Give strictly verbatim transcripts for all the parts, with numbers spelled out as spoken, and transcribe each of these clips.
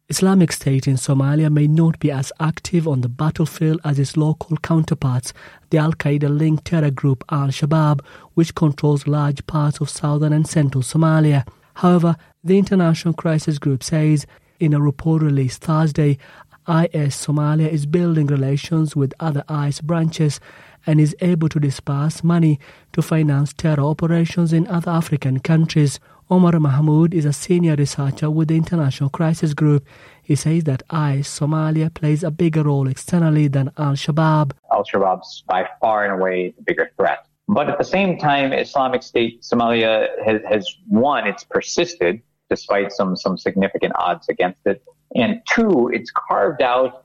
Islamic State in Somalia may not be as active on the battlefield as its local counterparts, the Al-Qaeda-linked terror group Al-Shabaab, which controls large parts of southern and central Somalia. However, the International Crisis Group says in a report released Thursday, I S Somalia is building relations with other I S branches and is able to disperse money to finance terror operations in other African countries. Omar Mahmoud is a senior researcher with the International Crisis Group. He says that I S Somalia plays a bigger role externally than Al-Shabaab. Al-Shabaab's by far and away the bigger threat. But at the same time, Islamic State Somalia has, has one, it's persisted despite some, some significant odds against it. And two, it's carved out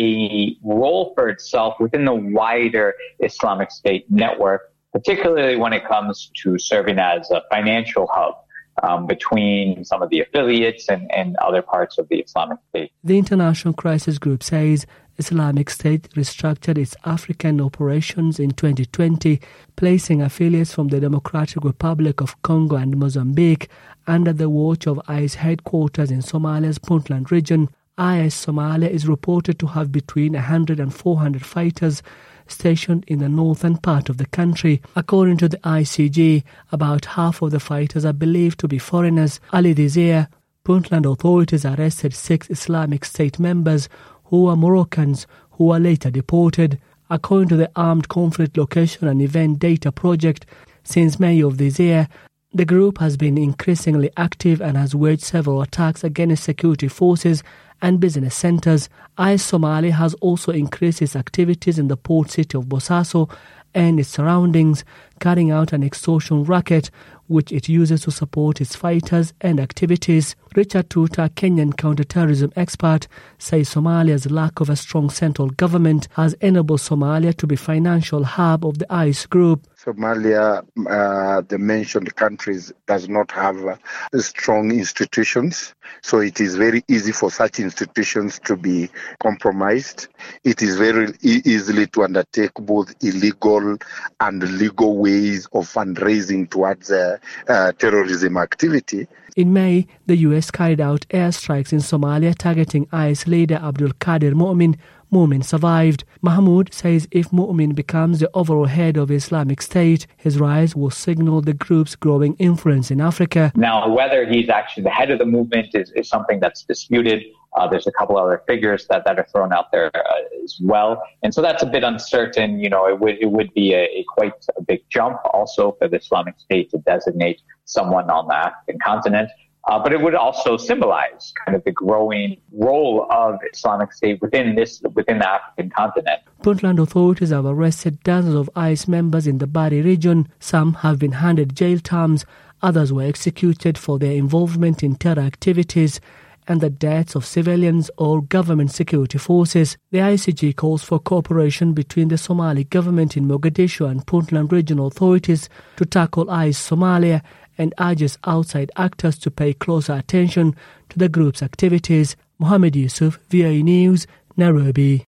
a role for itself within the wider Islamic State network, particularly when it comes to serving as a financial hub um, between some of the affiliates and, and other parts of the Islamic State. The International Crisis Group says Islamic State restructured its African operations in twenty twenty, placing affiliates from the Democratic Republic of Congo and Mozambique under the watch of I S headquarters in Somalia's Puntland region. I S Somalia is reported to have between one hundred and four hundred fighters stationed in the northern part of the country. According to the I C G, about half of the fighters are believed to be foreigners. Early this year, Puntland authorities arrested six Islamic State members who were Moroccans who were later deported. According to the Armed Conflict Location and Event Data Project, since May of this year, the group has been increasingly active and has waged several attacks against security forces and business centres. I S Somalia has also increased its activities in the port city of Bosaso and its surroundings, carrying out an extortion racket which it uses to support its fighters and activities. Richard Tuta, Kenyan counter-terrorism expert, says Somalia's lack of a strong central government has enabled Somalia to be financial hub of the I S group. Somalia, uh, the mentioned countries, does not have uh, strong institutions, so it is very easy for such institutions to be compromised. It is very e- easily to undertake both illegal and legal ways of fundraising towards uh, uh, terrorism activity. In May, the U S carried out airstrikes in Somalia targeting I S leader Abdul Qadir Mu'min. Mu'min survived. Mahmoud says if Mu'min becomes the overall head of Islamic State, his rise will signal the group's growing influence in Africa. Now, whether he's actually the head of the movement is, is something that's disputed. Uh, there's a couple other figures that, that are thrown out there uh, as well. And so that's a bit uncertain. You know, it would it would be a, a quite a big jump also for the Islamic State to designate someone on the African continent. Uh, but it would also symbolize kind of the growing role of Islamic State within this within the African continent. Puntland authorities have arrested dozens of I S members in the Bari region. Some have been handed jail terms. Others were executed for their involvement in terror activities and the deaths of civilians or government security forces. The I C G calls for cooperation between the Somali government in Mogadishu and Puntland regional authorities to tackle I S Somalia and urges outside actors to pay closer attention to the group's activities. Mohammed Yusuf, V O A News, Nairobi.